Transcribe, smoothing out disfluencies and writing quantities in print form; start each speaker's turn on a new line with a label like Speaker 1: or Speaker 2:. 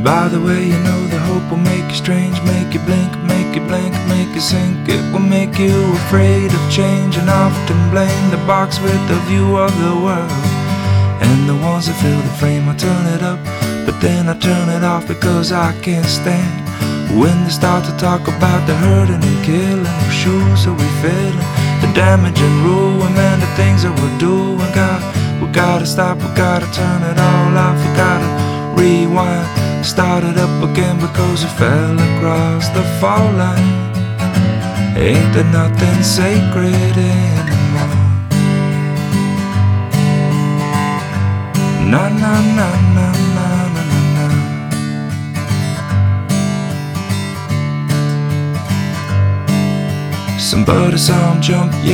Speaker 1: By the way, you know the hope will make you strange, make you blink, make you blink, make you sink. It will make you afraid of change and often blame the box with the view of the world. And the ones that fill the frame, I turn it up, but then I turn it off because I can't stand when they start to talk about the hurting and killing. Whose shoes are we filling? The damage and ruin, man, the things that we're doing. God, we gotta stop, we gotta turn it all off. We gotta rewind, start it up again because we fell across the fault line. Ain't there nothing sacred anymore? Na na na na na na na. Somebody saw him jump, yeah.